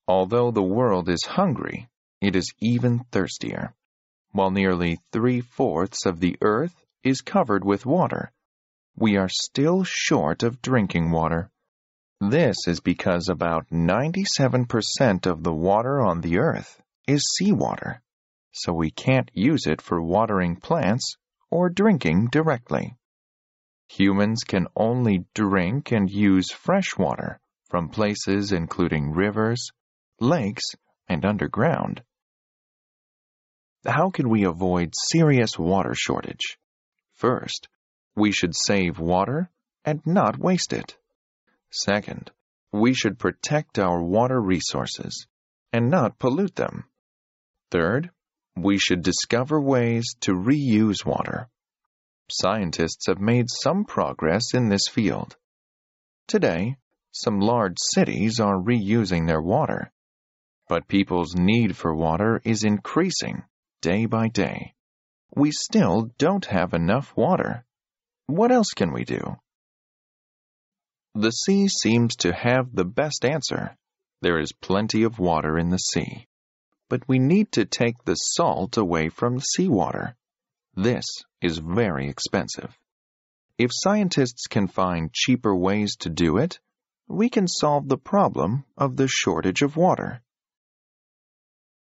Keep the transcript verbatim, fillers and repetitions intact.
Although the world is hungry, it is even thirstier. While nearly three-fourths of the earth is covered with water, we are still short of drinking water. This is because about ninety-seven percent of the water on the earth is seawater, so we can't use it for watering plants or drinking directly. Humans can only drink and use fresh water from places including rivers, lakes, and underground. How can we avoid serious water shortage? First, we should save water and not waste it. Second, we should protect our water resources and not pollute them. Third, we should discover ways to reuse water. Scientists have made some progress in this field. Today, some large cities are reusing their water, but people's need for water is increasing day by day. We still don't have enough water. What else can we do? The sea seems to have the best answer. There is plenty of water in the sea, but we need to take the salt away from seawater. This is very expensive. If scientists can find cheaper ways to do it, we can solve the problem of the shortage of water.